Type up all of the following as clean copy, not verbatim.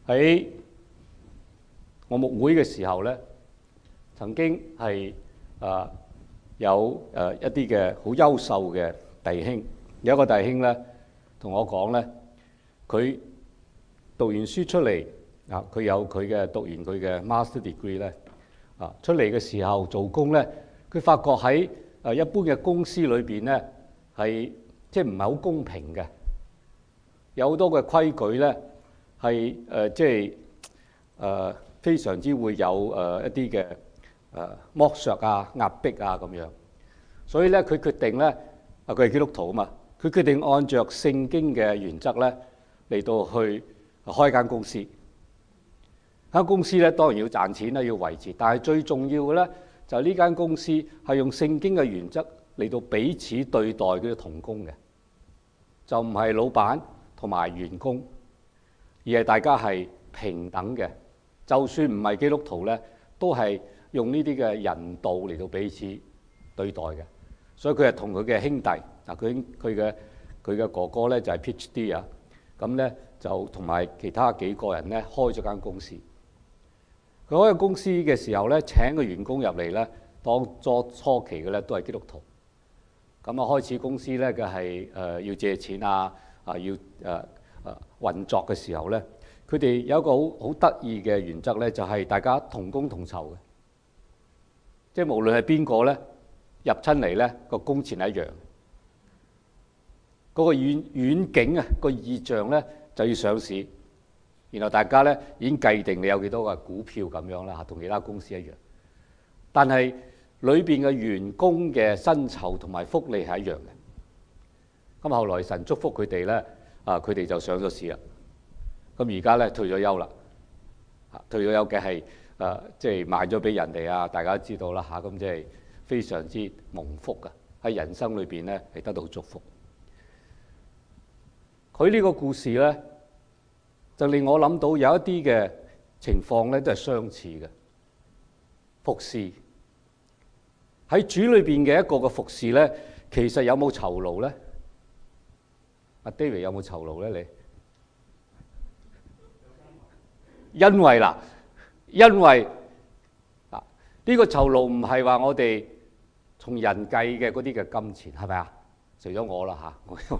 喺我牧會嘅時候咧，曾經係有一啲嘅好優秀嘅弟兄，有一個弟兄咧同我講咧，佢讀完書出嚟佢有佢嘅讀完佢嘅 master degree 咧出嚟嘅時候做工咧，佢發覺喺一般嘅公司裏邊咧係即係唔係好公平嘅，有好多嘅規矩咧係即係非常之會有一啲嘅剝削啊、壓迫啊咁樣，所以咧佢決定咧佢係基督徒啊嘛，佢決定按照聖經嘅原則咧嚟到去開間公司。間公司咧當然要賺錢啦，要維持，但係最重要嘅咧就係呢間公司係用聖經嘅原則嚟到彼此對待嗰啲同工嘅，就唔係老闆同埋員工，而係大家係平等嘅。就算唔係基督徒咧，都係用呢啲嘅人道嚟到彼此對待嘅。所以佢係同佢嘅兄弟佢嘅哥哥咧就係 PhD 啊，咁咧就同埋其他幾個人咧開咗間公司。佢開個公司嘅時候咧，請個員工入嚟咧，當初期嘅咧都係基督徒。咁開始公司咧嘅係要借錢要運作嘅時候咧，佢哋有一個好得意嘅原則咧，就係大家同工同酬嘅，即係無論係邊個咧入親嚟咧個工錢係一樣。嗰個遠景個意象咧就要上市。然後大家咧已經計定你有幾多個股票咁樣啦，同其他公司一樣。但係裏邊嘅員工嘅薪酬同埋福利係一樣嘅。咁後來神祝福佢哋咧，佢哋就上咗市啦。咁而家咧退咗休啦，退咗休嘅係即係賣咗俾人哋啊！大家都知道啦嚇，咁即係非常之蒙福噶，喺人生裏邊咧係得到祝福。佢呢個故事咧，就令我諗到有一啲嘅情況咧，都係相似嘅。服侍喺主裏邊嘅一個嘅服侍咧，其實有冇酬勞咧？阿 David 有冇酬勞咧？你因為呢個酬勞唔係話我哋從人計嘅嗰啲嘅金錢，係咪啊？除咗我啦嚇，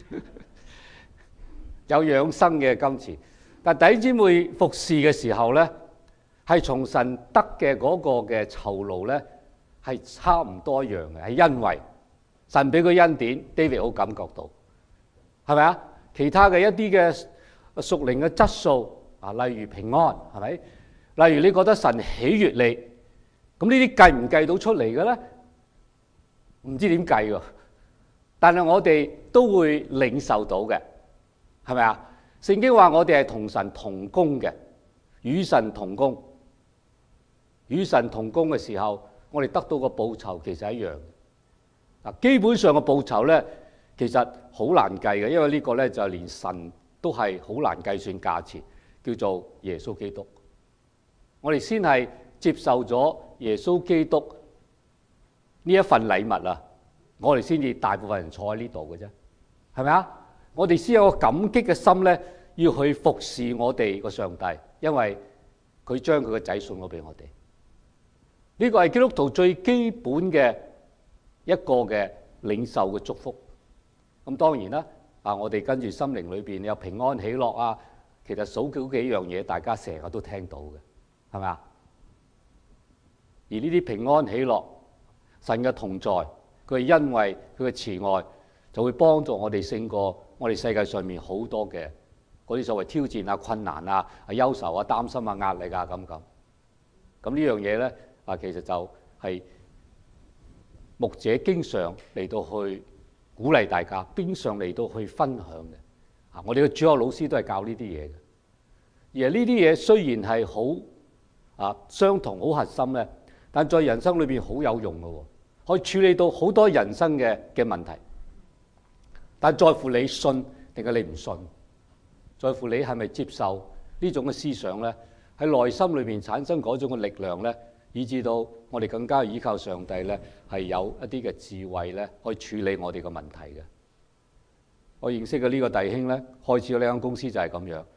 有養生嘅金錢，但弟兄姊妹服侍嘅時候咧，係從神得嘅嗰個嘅酬勞咧，係差唔多一樣嘅，係因為神俾佢恩典 ，David 好感覺到，係咪啊？其他嘅一啲嘅屬靈嘅質素例如平安，係咪？例如你覺得神喜悅你，咁呢啲計唔計到出嚟嘅咧？唔知點計喎，但係我哋都會領受到嘅。係咪啊？聖經話我哋係同神同工嘅，與神同工。與神同工嘅時候，我哋得到個報酬其實一樣。基本上個報酬咧，其實好難計嘅，因為呢個咧就連神都係好難計算價錢，叫做耶穌基督。我哋先係接受咗耶穌基督呢一份禮物啊，我哋先至大部分人坐喺呢度嘅啫，係咪啊？我哋先有個感激嘅心咧，要去服侍我哋個上帝，因為佢將佢個仔送咗俾我哋。呢個係基督徒最基本嘅一個嘅領受嘅祝福。咁當然啦，我哋跟住心靈裏邊有平安喜樂啊，其實數幾樣嘢，大家成日都聽到嘅，係咪啊？而呢啲平安喜樂、神嘅同在，佢係因為佢嘅慈愛，就會幫助我哋勝過我哋世界上面好多嘅嗰啲所謂挑戰困難憂愁擔心壓力咁。咁呢樣嘢咧其實就係牧者經常嚟到去鼓勵大家，經常嚟到去分享嘅。我哋嘅主學老師都係教呢啲嘢嘅。而呢啲嘢雖然係好相同、好核心咧，但在人生裏邊好有用嘅喎，可以處理到好多人生嘅問題。但在乎你信定係你唔信，在乎你係咪接受呢種嘅思想咧，喺內心裏邊產生嗰種嘅力量咧，以至到我哋更加依靠上帝咧，係有一啲嘅智慧咧，可以處理我哋嘅問題嘅。我認識嘅呢個弟兄咧，開始咗呢間公司就係咁樣，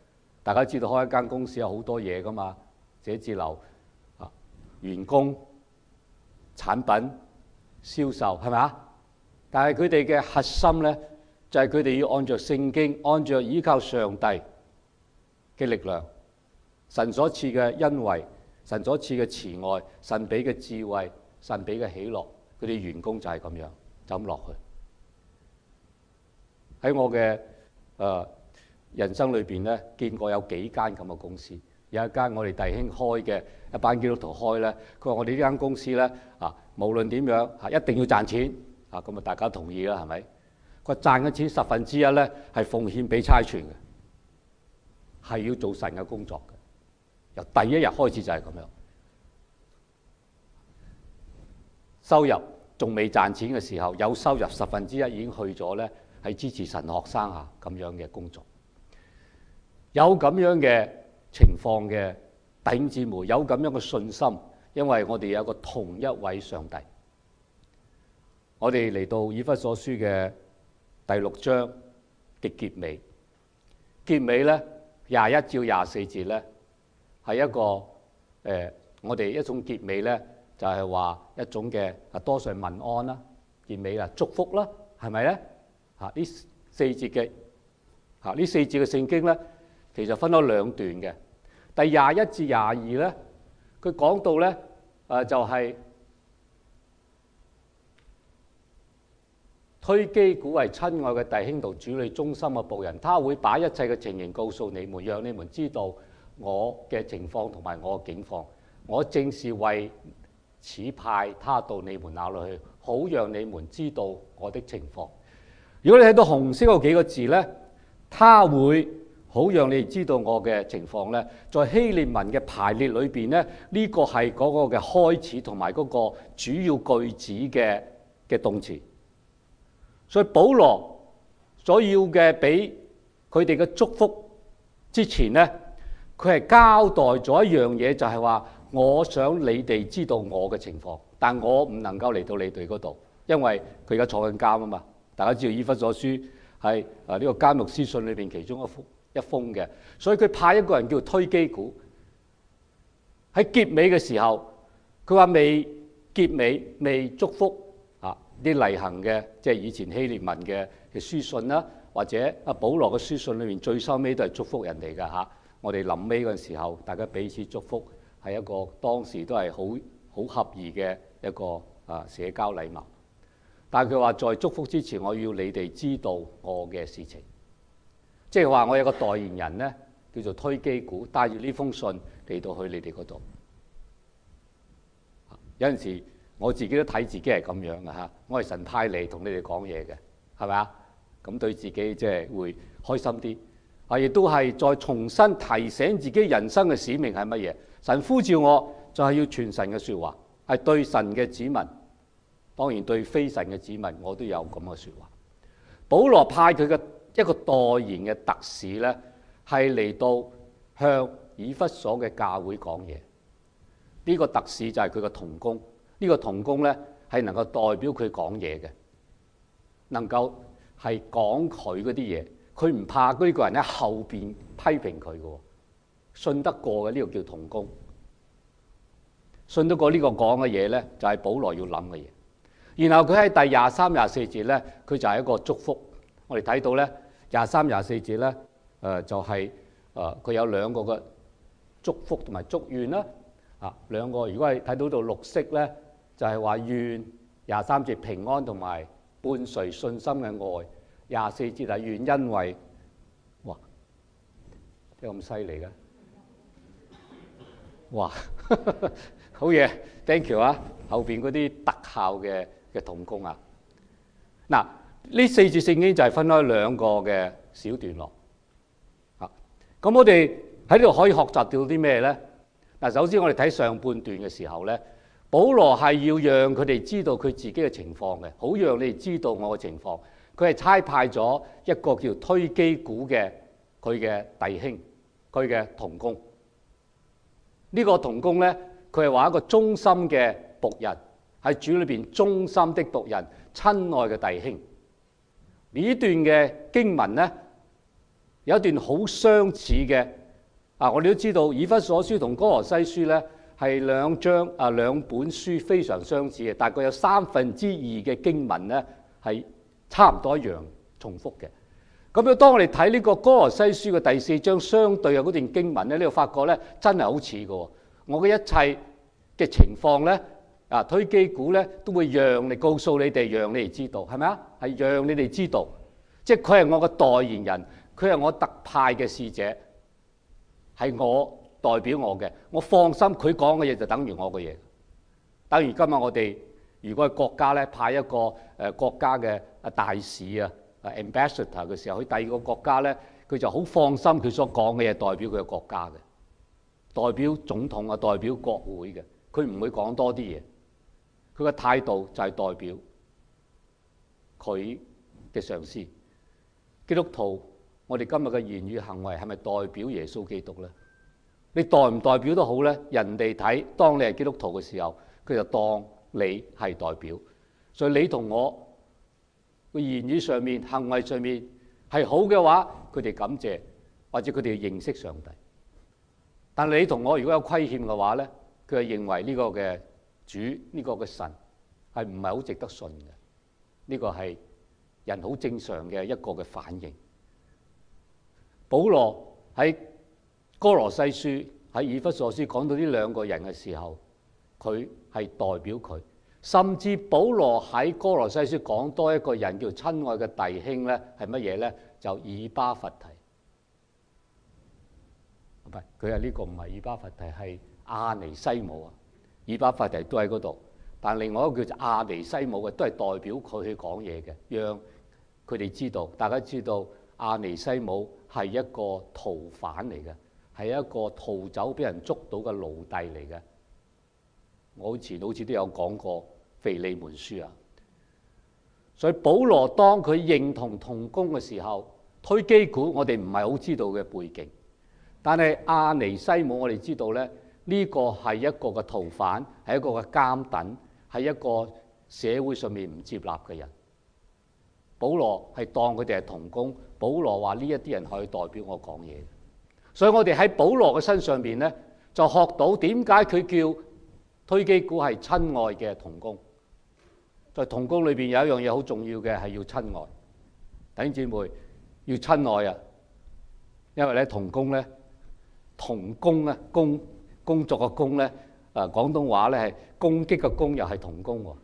大家知道開一間公司有好多嘢噶嘛，寫字樓啊、員工、產品、銷售係咪啊？但係佢哋嘅核心咧，就係佢哋要按照聖經，按照依靠上帝嘅力量，神所賜嘅恩惠，神所賜嘅慈愛，神俾嘅智慧，神俾嘅喜樂，佢哋員工就係咁樣就咁落去。喺我嘅人生裏邊咧，見過有幾間咁嘅公司，有一間我哋弟兄開嘅，一班基督徒開咧，佢話我哋呢間公司咧無論點樣一定要賺錢咁啊，大家同意啦，係咪？佢賺嘅錢1/10咧係奉獻俾差傳嘅，係要做神嘅工作嘅。由第一日開始就係咁樣，收入仲未賺錢嘅時候，有收入1/10已經去咗咧，係支持神學生咁樣嘅工作。有咁樣嘅情況嘅弟兄姊妹，有咁樣嘅信心，因為我哋有個同一位上帝。我哋嚟到以弗所書嘅第6章嘅結尾，結尾咧21至24節咧係一個我哋一種結尾咧，就係話一種嘅多數問安啦，結尾祝福啦，係咪咧？呢4節嘅聖經咧，其實分咗2段嘅。第21至22咧，佢講到咧就係推基古為親愛嘅弟兄同主裏忠心嘅僕人，他會把一切嘅情形告訴你們，讓你們知道我嘅情況同埋我嘅境況。我正是為此派他到你們那裏去，好讓你們知道我的情況。如果你睇到紅色嗰幾個字呢，他會好讓你知道我嘅情況呢，在希臘文嘅排列裏邊呢，呢個係嗰個嘅開始同埋嗰個主要句子嘅動詞。所以保羅所要嘅俾佢哋嘅祝福之前呢，佢係交代咗一樣嘢，就係話我想你哋知道我嘅情況，但我唔能夠嚟到你哋嗰度，因為佢而家坐緊監啊嘛。大家知道以弗所書係呢個監獄書信裏邊其中一封嘅，所以佢派一個人叫推基古。喺結尾嘅時候，佢話未結尾未祝福啲例行嘅，即係以前希臘文嘅書信啦，或者保羅嘅書信裏面最收尾都係祝福人哋㗎嚇。我哋臨尾嗰陣時候，大家彼此祝福，係一個當時都係好合宜嘅一個社交禮貌。但係佢話在祝福之前，我要你哋知道我嘅事情，即係話我有個代言人咧，叫做推基古，帶住呢封信嚟到去你哋嗰度。有陣時我自己都睇自己係咁樣嘅嚇，我係神派嚟同你哋講嘢嘅，係咪啊？咁對自己即係會開心啲。亦都係再重新提醒自己人生嘅使命係乜嘢？神呼召我就係要傳神嘅説話，係對神嘅子民，當然對非神嘅子民我都有咁嘅説話。保羅派佢嘅一個代言嘅特使咧，係嚟到向以弗所嘅教會講嘢。呢個特使就係佢嘅同工。呢個同工咧係能夠代表佢講嘢嘅，能夠係講佢嗰啲嘢，佢唔怕嗰個人喺後邊批評佢嘅，信得過嘅呢個叫同工。信得過呢個講嘅嘢咧，就係保羅要諗嘅嘢。然後佢喺第23、24節咧，佢就係一個祝福。我哋睇到咧23、24節咧，就係佢有2個嘅祝福同埋祝願啦。2個如果係睇到到綠色咧，就係話願23節平安同埋伴隨信心嘅愛，24節係願恩惠。哇！點解咁犀利嘅？哇！好嘢 ，thank you 啊！後邊嗰啲特效嘅同工啊，嗱呢4節聖經就係分開2個嘅小段落。咁我哋喺呢度可以學習到啲咩咧？嗱，首先我哋睇上半段嘅時候咧。保羅係要讓佢哋知道佢自己嘅情況嘅，好讓你哋知道我嘅情況。佢係差派咗一個叫推基古嘅佢嘅弟兄，佢嘅同工。呢個同工咧，佢係話一個忠心嘅僕人，喺主裏邊忠心的僕人，親愛嘅弟兄。呢段嘅經文咧，有一段好相似嘅我哋都知道以弗所書同哥羅西書咧係兩本書非常相似嘅，大概有2/3嘅經文咧係差唔多一樣重複嘅。咁樣當我哋睇呢個哥羅西書嘅第4章相對嘅嗰段經文咧，你會發覺咧真係好似嘅。我嘅一切嘅情況咧，推基古咧都會讓你告訴你哋，讓你哋知道，係咪啊？係讓你哋知道，即係佢係我嘅代言人，佢係我特派嘅使者，係我代表我嘅，我放心佢講嘅嘢就等於我嘅嘢。等於今日我哋如果係國家咧派一個國家嘅大使ambassador 嘅時候，去第二個國家咧，佢就好放心佢所講嘅嘢代表佢嘅國家嘅，代表總統啊，代表國會嘅，佢唔會講多啲嘢。佢嘅態度就係代表佢嘅上司。基督徒，我哋今日嘅言語行為係咪代表耶穌基督咧？你代唔代表都好咧，人哋睇當你係基督徒嘅時候，佢就當你係代表。所以你同我個言語上面、行為上面係好嘅話，佢哋感謝或者佢哋認識上帝。但你同我如果有虧欠嘅話咧，佢係認為呢個嘅主、呢個嘅神係唔係好值得信嘅。呢個係人好正常嘅一個嘅反應。保羅喺哥羅西書、喺以弗所書講到呢兩個人嘅時候，佢係代表佢。甚至保羅喺哥羅西書講多一個人叫親愛嘅弟兄咧，係乜嘢咧？就以巴弗提。唔係，佢係呢個唔係以巴弗提，係阿尼西姆啊。以巴弗提都喺嗰度，但另外一個叫做阿尼西姆嘅，都係代表佢去講嘢嘅，讓佢哋知道。大家知道阿尼西姆係一個逃犯嚟嘅，係一個逃走俾人捉到嘅奴隸嚟嘅。我好似都有講過腓利門書啊。所以保羅當佢認同同工嘅時候，推基古我哋唔係好知道嘅背景，但係阿尼西姆我哋知道咧，呢個係一個嘅逃犯，係一個嘅監躉，係一個社會上面唔接納嘅人。保羅係當佢哋係同工，保羅話呢一啲人可以代表我講嘢。所以我哋喺保羅嘅身上邊咧，就學到點解佢叫推基古係親愛嘅同工。在同工裏邊有一樣嘢好重要嘅，係要親愛。弟兄姊妹要親愛啊，因為咧同工咧，同工咧，工作嘅工咧，廣東話咧係攻擊嘅攻，又係同工喎。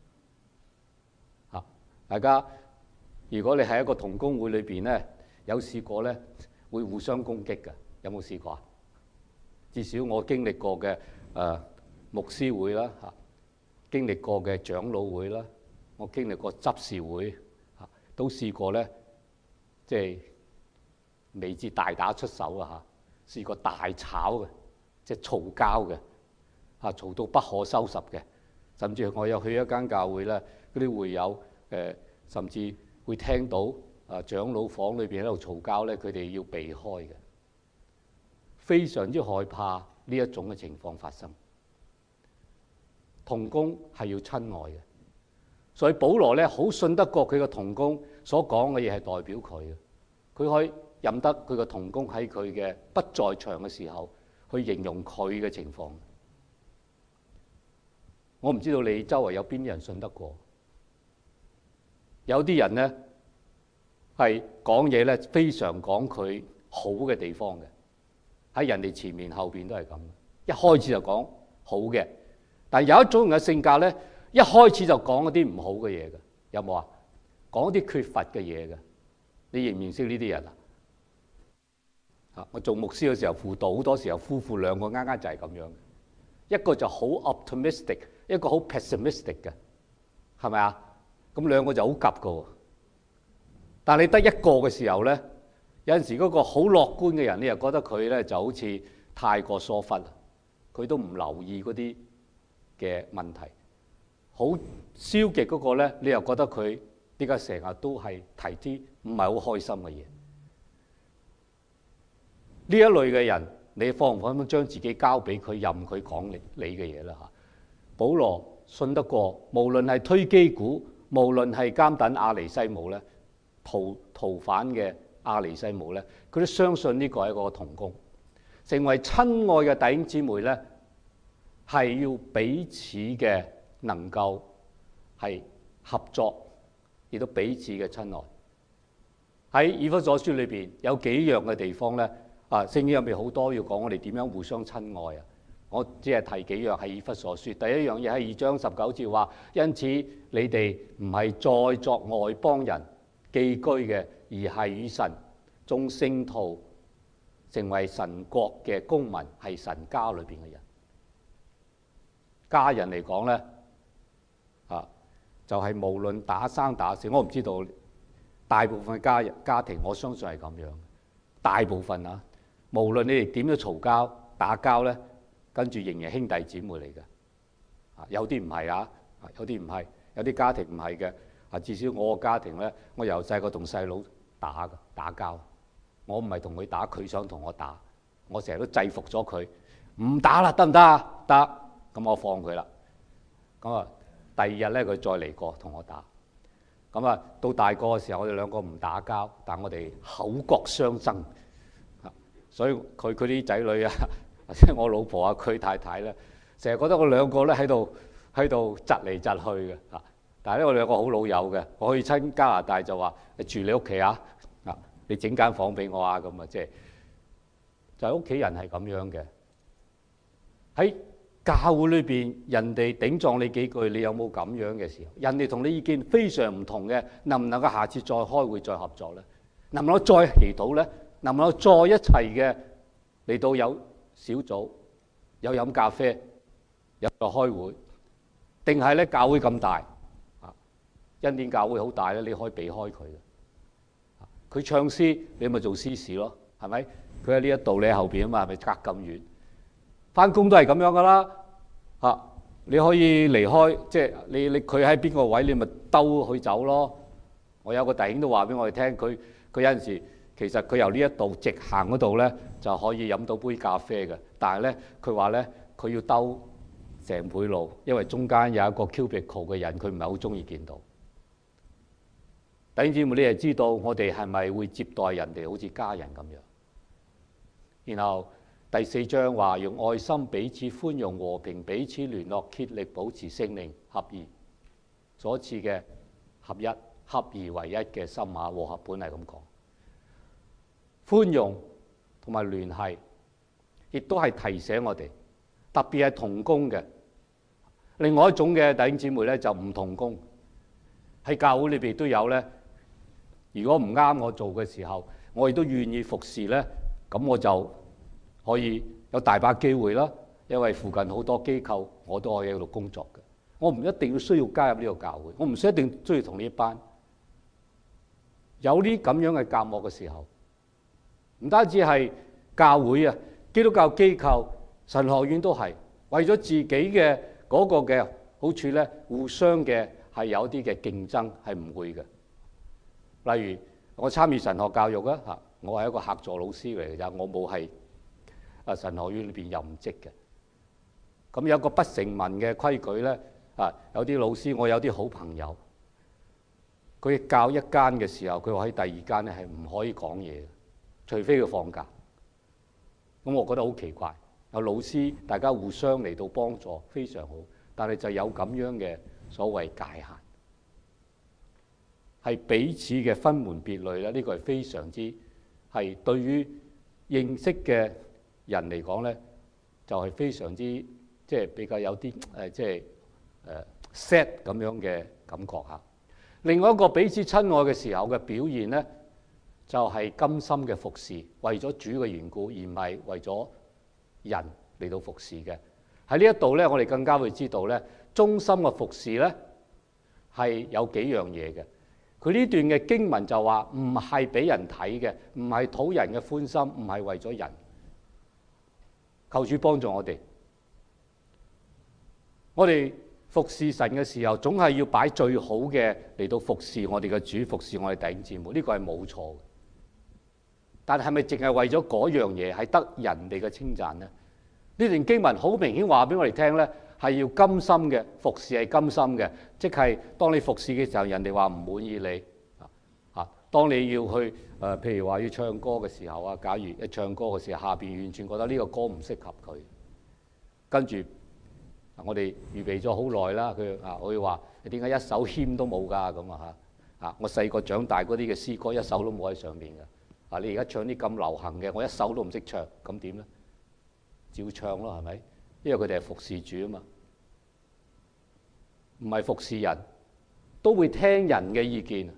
大家如果你喺一個同工會裏邊咧，有試過咧會互相攻擊嘅，有冇試過啊？至少我經歷過嘅牧師會啦，經歷過嘅長老會啦，我經歷過執事會，都試過咧，即係未至大打出手啊嚇，試過大吵嘅，即係嘈交嘅，嘈到不可收拾嘅，甚至我有去一間教會咧，嗰啲會友甚至會聽到長老房裏邊喺度嘈交咧，佢哋要避開嘅，非常之害怕呢一種嘅情況發生。同工係要親愛嘅，所以保羅咧好信得過佢個同工所講嘅嘢係代表佢嘅，佢可以任得佢個同工喺佢嘅不在場嘅時候去形容佢嘅情況。我唔知道你周圍有邊啲人信得過，有啲人咧係講嘢咧非常講佢好嘅地方嘅，喺人哋前面後邊都係咁，一開始就講好嘅。但有一種人嘅性格咧，一開始就講一啲唔好嘅嘢嘅，有冇啊？講一啲缺乏嘅嘢嘅，你認唔認識呢啲人啊？我做牧師嘅時候輔導，好多時候夫婦兩個啱啱就係咁樣，一個就好 optimistic， 一個好 pessimistic 嘅，係咪啊？咁兩個就好夾㗎喎。但你得一個嘅時候咧，有陣時嗰個好樂觀嘅人，你又覺得佢咧就好似太過疏忽，佢都唔留意嗰啲嘅問題。好消極嗰個咧，你又覺得佢點解成日都係提啲唔係好開心嘅嘢？呢一類嘅人，你放唔放心將自己交俾佢，任佢講你嘅嘢啦嚇？保羅信得過，無論係推基古，無論係監躉阿尼西姆咧，逃犯嘅阿尼西姆咧，佢都相信呢個係一個同工。 成為親愛嘅弟兄姊妹咧，係要彼此嘅能夠係合作，亦都彼此嘅親愛。喺以弗所書裏邊有幾樣嘅地方咧，聖經入面好多要講我哋點樣互相親愛啊。我只係提幾樣喺以弗所書。第一樣嘢喺2章19節話，因此你哋唔係再作外邦人寄居嘅，而係與神眾聖徒成為神國嘅公民，係神家裏邊嘅人。家人嚟講咧，就係無論打生打死，我唔知道大部分嘅家庭，我相信係咁樣。大部分啊，無論你哋點樣嘈交打交咧，跟住仍然兄弟姊妹嚟嘅。有啲唔係啊，有啲唔係，有啲家庭唔係嘅。至少我個家庭咧，我由細個同細佬打交，我唔係同佢打，佢想同我打，我成日都制服咗佢，唔打啦，得唔得啊？得，咁我放佢啦。咁第二日咧，佢再嚟過同我打。咁到大個嘅時候，我哋兩個唔打交，但我哋口角相爭。所以佢啲仔女啊，或者我老婆啊，佢太太咧，成日覺得我兩個咧喺度窒嚟窒去嘅。但係咧，我哋兩個好老友嘅。我去親加拿大就話住你屋企啊，你整間房俾我啊，咁就係屋企人係咁樣嘅。喺教會裏邊，人哋頂撞你幾句，你有冇咁樣嘅時候？人哋同你意見非常唔同嘅，能唔能夠下次再開會再合作咧？能唔能夠再祈禱咧？能唔能夠再一齊嘅嚟到有小組、有飲咖啡、有再開會？定係咧教會咁大恩典教會好大咧，你可以避開佢嘅。佢唱詩，你咪做司事咯，係咪？佢喺呢一度，你喺後邊啊嘛，係咪隔咁遠？翻工都係咁樣噶啦，你可以離開，即係你佢喺邊個位，你咪兜去走咯。我有個弟兄都話俾我哋聽，佢有陣時其實佢由呢一度直行嗰度咧就可以飲到杯咖啡嘅，但係咧佢話咧佢要兜成倍路，因為中間有一個 cubicle 嘅人，佢唔係好中意見到。弟兄姊妹，你係知道我哋係咪會接待人哋好似家人咁樣？然後第4章話用愛心彼此寬容、和平彼此聯絡，竭力保持聖靈合而所賜嘅合一、合而為一嘅心和合本係咁講。寬容同埋聯繫，亦都係提醒我哋，特別係同工嘅。另外一種嘅弟兄姊妹咧就唔同工，喺教會裏邊都有咧。如果唔啱我做嘅時候，我亦都願意服侍咧，咁我就可以有大把機會啦。因為附近好多機構，我都可以喺度工作嘅。我唔一定要需要加入呢個教會，我唔一定需要同呢一班有啲咁樣嘅隔膜嘅時候，唔單止係教會啊，基督教機構、神學院都係為咗自己嘅嗰個嘅好處咧，互相嘅係有啲嘅競爭，係唔會嘅。例如我參與神學教育啊，我係一個客座老師嚟嘅咋，我冇係神學院裏邊任職嘅。咁有個不成文嘅規矩咧，有啲老師，我有啲好朋友，佢教一間嘅時候，佢話喺第二間咧係唔可以講嘢嘅，除非佢放假。咁我覺得好奇怪，有老師大家互相嚟到幫助，非常好，但係就有咁樣嘅所謂界限。係彼此嘅分門別類咧，呢個係非常之係對於認識嘅人嚟講咧，就係非常之即係比較有啲即係sad 咁樣嘅感覺嚇。另外一個彼此親愛嘅時候嘅表現咧，就係甘心嘅服侍，為咗主嘅緣故，而唔係為咗人嚟到服侍嘅。喺呢一度咧，我哋更加會知道咧，忠心嘅服侍咧係有幾樣嘢嘅。佢呢段嘅經文就話唔係俾人睇嘅，唔係討人嘅歡心，唔係為咗人。求主幫助我哋。我哋服侍神嘅時候，總係要擺最好嘅嚟到服侍我哋嘅主，服侍我哋弟兄姊妹，呢個係冇錯嘅。但係咪淨係為咗嗰樣嘢係得人哋嘅稱讚呢？呢段經文好明顯話俾我哋聽咧，係要甘心嘅服侍，係甘心嘅，即係當你服侍嘅時候，人哋話唔滿意你當你要去譬如話要唱歌嘅時候啊，假如一唱歌嘅時候，下邊完全覺得呢個歌唔適合佢，跟住我哋預備咗好耐啦。我會話你點解一首謙都冇㗎？咁我細個長大嗰啲嘅詩歌一首都冇喺上面㗎。你而家唱啲咁流行嘅，我一首都唔識唱，咁點咧？照唱咯，係咪？因為佢哋係服侍主啊嘛，唔係服侍人，都會聽人嘅意見。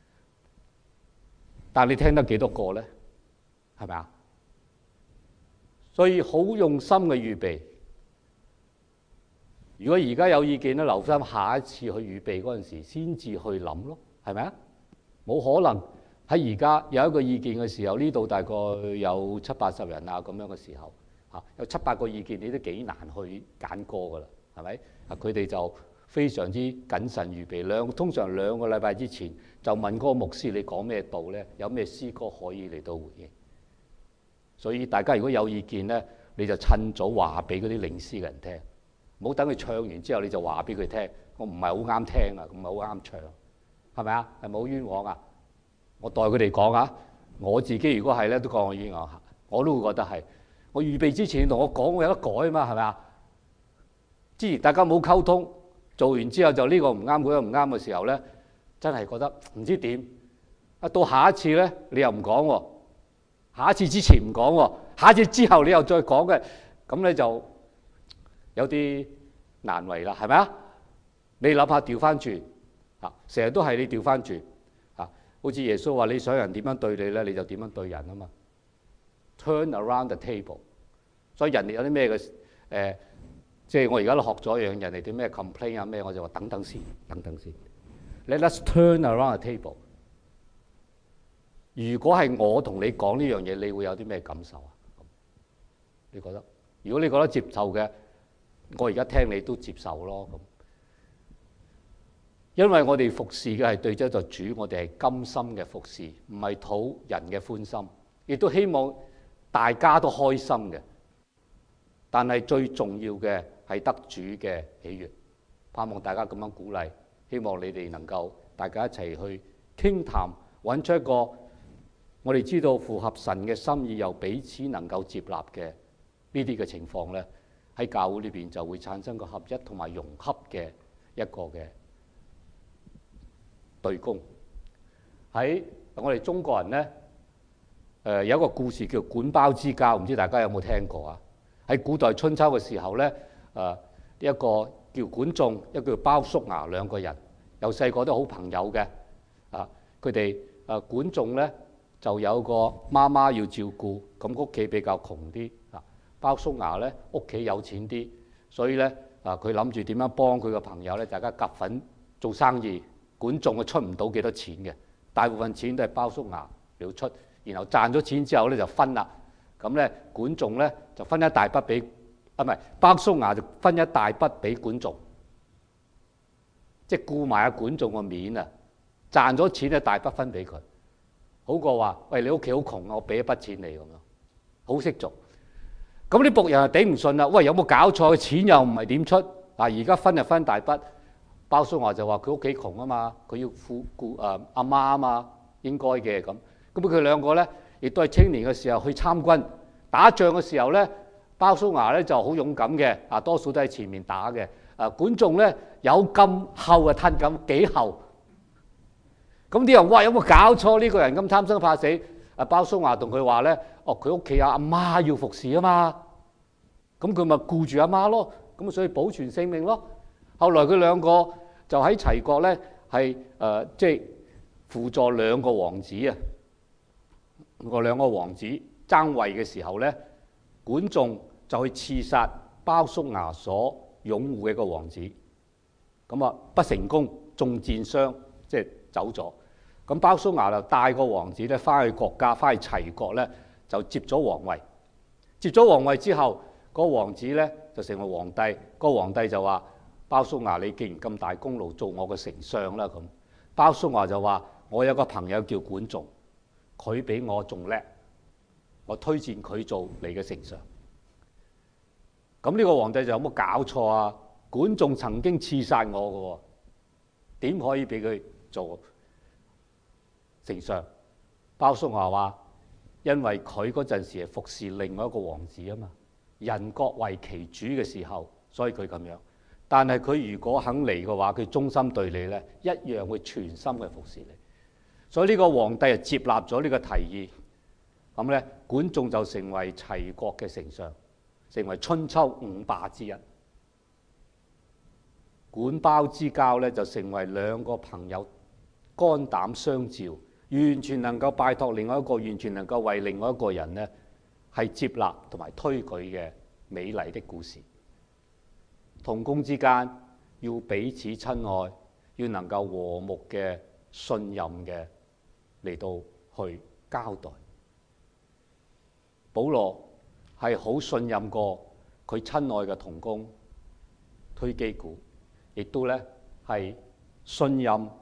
但係你聽得幾多個咧？係咪啊？所以好用心嘅預備。如果而家有意見咧，留翻下一次去預備嗰陣時先至去諗咯，係咪啊？冇可能喺而家有一個意見嘅時候，呢度大概有70-80人啊咁樣嘅時候，有7-8個意見，你都幾難去揀歌㗎啦，係咪？佢哋就非常之謹慎預備，通常2個禮拜之前就問嗰個牧師你講咩道咧，有咩詩歌可以嚟到回應。所以大家如果有意見咧，你就趁早話俾嗰啲領詩嘅人聽，唔好等佢唱完之後你就話俾佢聽，我唔係好啱聽啊，唔係好啱唱，係咪啊？係咪好冤枉啊？我代佢哋講啊，我自己如果係咧都講我冤枉，我都會覺得係。我預備之前同我講，我有得改啊嘛，係咪啊？之前大家冇溝通，做完之後就呢個唔啱，嗰個唔啱嘅時候咧，真係覺得唔知點。到下一次咧，你又唔講喎；下一次之前唔講喎，下一次之後你又再講嘅，咁咧就有啲難為啦，係咪啊？你諗下調翻轉成日都係你調翻轉好似耶穌話：你想人點樣對你咧，你就點樣對人啊嘛。Turn around the table。所以人哋有啲咩嘅即係我而家都學咗一樣，人哋啲咩 complain 啊咩，我就話等等先，等等先。Let us turn around the table。如果係我同你講呢樣嘢，你會有啲咩感受啊？你覺得？如果你覺得接受嘅，我而家聽你都接受咯。咁，因為我哋服侍嘅係對咗就主，我哋係甘心嘅服侍，唔係討人嘅歡心，亦都希望大家都開心嘅。但係最重要嘅係得主嘅喜悅，盼望大家咁樣鼓勵，希望你哋能夠大家一齊去傾談，揾出一個我哋知道符合神嘅心意又彼此能夠接納嘅呢啲嘅情況咧，喺教會裏邊就會產生個合一同埋融洽嘅一個嘅對公。喺我哋中國人咧，有一個故事叫管鮑之交，唔知大家有冇聽過啊？喺古代春秋嘅時候咧，一個叫管仲，一個叫鮑叔牙，兩個人由細個都好朋友嘅。佢哋管仲咧就有個媽媽要照顧，咁屋企比較窮啲。鮑叔牙咧屋企有錢啲，所以咧佢諗住點樣幫佢個朋友咧，大家夾份做生意。管仲啊出唔到幾多錢嘅，大部分錢都係鮑叔牙嚟出，然後賺咗錢之後咧就分啦。咁咧管仲咧就分一大筆俾，唔係鮑叔牙就分一大筆俾管仲，即係顧埋阿管仲個面啊，賺咗錢一大筆分俾佢，好過話喂你屋企好窮啊，我俾一筆錢你咁樣，好識做。咁啲僕人就頂唔順啦，喂有冇搞錯？錢又唔係點出，而家分就分大筆。鮑叔牙就話佢屋企窮啊嘛，佢要顧阿媽啊嘛，應該嘅咁。咁佢兩個咧，亦都係青年嘅時候去參軍打仗嘅時候咧，鮑叔牙咧就好勇敢嘅，多數都喺前面打嘅。管仲咧有咁厚啊，吞咁幾厚。咁啲人哇有冇搞錯？呢個人咁貪生怕死。鮑叔牙同佢話咧，佢屋企有阿媽要服侍啊嘛，咁佢咪顧住阿媽咯，咁所以保存性命咯。後來佢兩個就喺齊國咧，係即係輔助兩個王子啊。個兩個王子爭位嘅時候咧，管仲就去刺殺鮑叔牙所擁護嘅一個王子，咁不成功，中箭傷，即係走咗。咁鮑叔牙就帶個王子咧翻去國家，翻去齊國咧就接咗皇位。接咗皇位之後，個王子咧就成為皇帝。個皇帝就話：鮑叔牙，你既然咁大功勞，做我嘅丞相啦咁。鮑叔牙就話：我有個朋友叫管仲，佢比我仲叻，我推薦佢做你嘅丞相。咁呢個皇帝就有冇搞錯啊？管仲曾經刺殺我嘅喎，點可以俾佢做丞相？ 鮑叔牙話，因為佢嗰陣時係服侍另外一個王子啊嘛，人各為其主嘅時候，所以佢咁樣。但係佢如果肯嚟嘅話，佢忠心對你呢，一樣會全心去服侍你。所以呢個皇帝就接納咗呢個提議，咁呢，管仲就成為齊國嘅丞相，成為春秋五霸之一。管鮑之交呢，就成為兩個朋友肝膽相照，完全能夠拜託另外一個，完全能夠為另外一個人呢係接納同埋推舉嘅美麗的故事。同工之間要彼此親愛，要能夠和睦嘅、信任嘅嚟到去交代。保羅係好信任過佢親愛嘅同工推基古，亦都咧係信任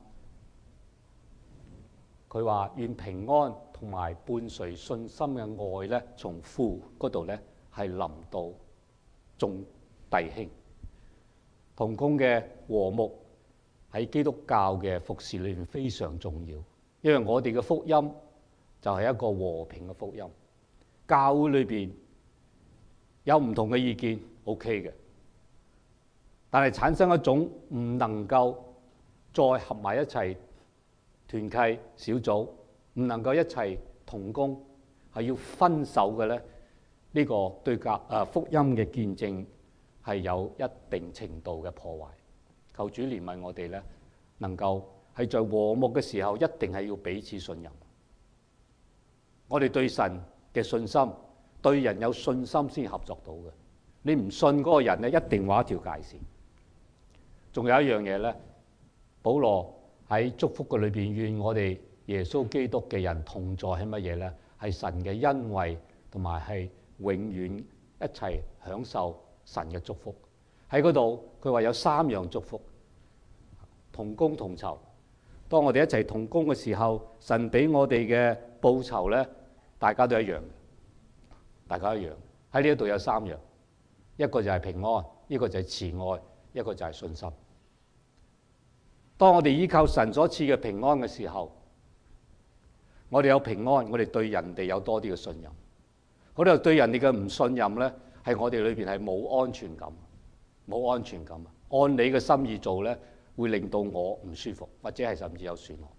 佢話願平安同埋伴隨信心嘅愛咧，從父嗰度咧係臨到眾弟兄。同工嘅和睦喺基督教嘅服侍裏面非常重要，因為我哋嘅福音就係一個和平嘅福音。教會裏邊有唔同嘅意見 OK 嘅，但係產生一種唔能夠再合埋一齊團契小組，唔能夠一齊同工，係要分手嘅咧。呢個對福音嘅見證係有一定程度嘅破壞。求主憐憫我哋咧，能夠係在和睦嘅時候，一定係要彼此信任。我哋對神嘅信心，對人有信心先合作到嘅。你唔信嗰個人咧，一定畫一條界線。仲有一樣嘢咧，保羅喺祝福嘅裏邊，願我哋耶穌基督嘅人同在係乜嘢咧？係神嘅恩惠，同埋係永遠一齊享受神嘅祝福。喺嗰度佢話有三樣祝福：同工同酬。當我哋一齊同工嘅時候，神俾我哋嘅報酬咧，大家都一樣嘅，大家一樣。喺呢一度有三樣，一個就係平安，一個就係慈愛，一個就係信心。當我哋依靠神所賜嘅平安嘅時候，我哋有平安，我哋對人哋有多啲嘅信任。我哋對人哋嘅唔信任咧，係我哋裏邊係冇安全感，冇安全感。按你嘅心意做咧，會令到我唔舒服，或者係甚至有損害。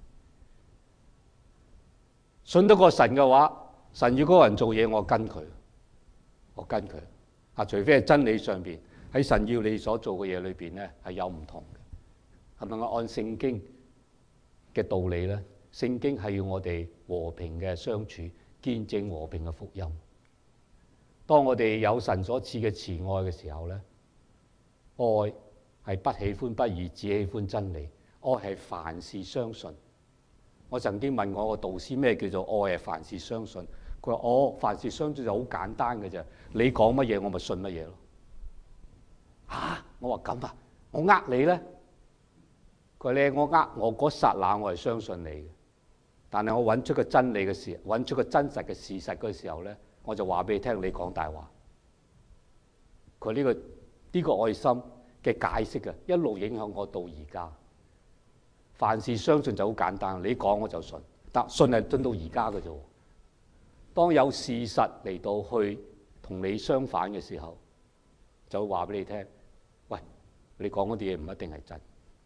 信得過神嘅話，神要嗰個人做嘢，我跟佢，我跟佢。除非係真理上邊喺神要你所做嘅嘢裏邊咧係有唔同嘅，係咪？我按聖經嘅道理咧，聖經係要我哋和平嘅相處，見證和平嘅福音。當我哋有神所賜嘅慈愛嘅時候咧，愛係不喜歡不義，只喜歡真理。愛係凡事相信。我曾經問我個導師咩叫做愛係凡事相信，佢話凡事相信就好簡單嘅啫，你講乜嘢我咪信乜嘢咯。我話咁啊，我呃你咧？佢話咧，我嗰剎那我係相信你嘅，但係我揾出個真理嘅時，揾出個真實嘅事實嘅時候咧，我就話俾你聽，你講大話。佢呢個愛心嘅解釋一路影響我到而家。凡事相信就好簡單，你講我就信，但信係進到而家嘅啫。當有事實嚟到去同你相反嘅時候，就會話俾你聽，喂，你講嗰啲嘢唔一定係真。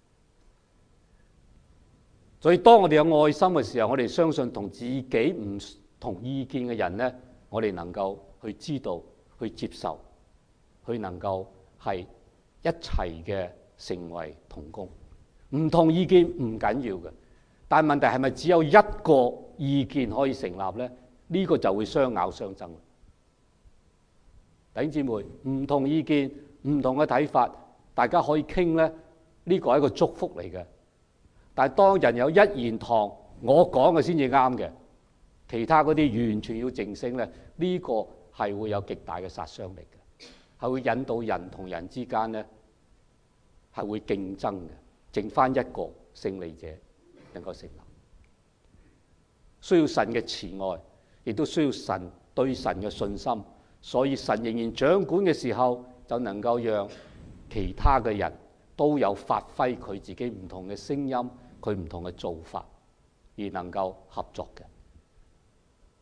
所以當我哋有愛心嘅時候，我哋相信同自己唔同意見嘅人咧，我哋能夠去知道、去接受、去能夠係一齊嘅成為同工。唔同意見唔緊要嘅，但係問題係咪只有一個意見可以成立咧？呢個就會相咬相爭。弟兄姊妹，唔同意見、唔同嘅睇法，大家可以傾咧，呢個係一個祝福嚟嘅。但係當人有一言堂，我講嘅先至啱嘅，其他嗰啲完全要靜聲咧，呢個係會有極大嘅殺傷力嘅，係會引導人同人之間咧係會競爭嘅。剩翻一個勝利者能夠成立，需要神嘅慈愛，亦都需要神對神嘅信心。所以神仍然掌管嘅時候，就能夠讓其他嘅人都有發揮佢自己唔同嘅聲音，佢唔同嘅做法，而能夠合作嘅。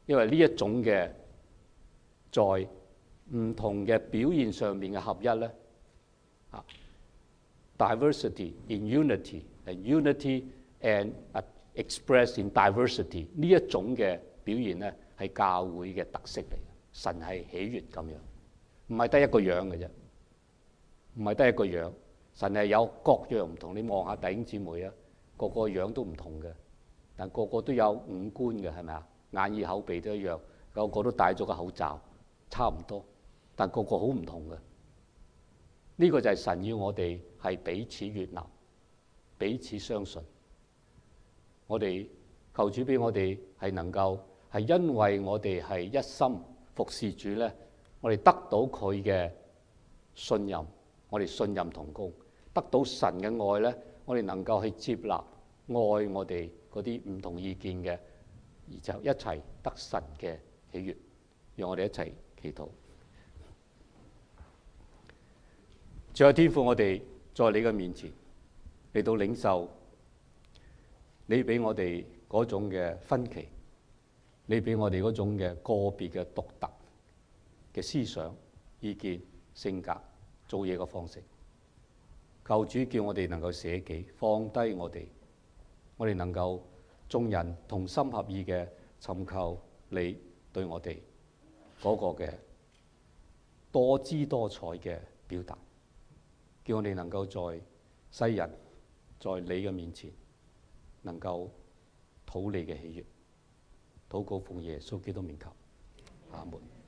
因為呢一種嘅在唔同嘅表現上面嘅合一咧，diversity in unity and unity and express in diversity 呢一種嘅表現咧，係教會嘅特色嚟嘅。神係喜悅咁樣，唔係得一個樣嘅啫，唔係得一個樣。神係有各樣唔同。你望下弟兄姊妹啊，個個樣都唔同嘅，但個個都有五官嘅，係咪啊？眼耳口鼻都一樣，個個都戴咗個口罩，差唔多，但個個好唔同嘅。呢個就係神要我哋係彼此悅納、彼此相信。我哋求主俾我哋係能夠係因為我哋係一心服侍主咧，我哋得到佢嘅信任，我哋信任同工，得到神嘅愛咧，我哋能夠去接納愛我哋嗰啲唔同意見嘅，而就一齊得神嘅喜悅。讓我哋一齊祈禱。主啊，天父，我哋在你嘅面前嚟到領受你俾我哋嗰種嘅分歧，你俾我哋嗰種嘅個別嘅獨特嘅思想、意見、性格、做嘢嘅方式。求主叫我哋能夠捨己，放低我哋能夠眾人同心合意嘅尋求你對我哋嗰個嘅多姿多彩嘅表達，叫我哋能夠在世人在你嘅面前能夠討你嘅喜悅。禱告奉耶穌基督名求，阿門。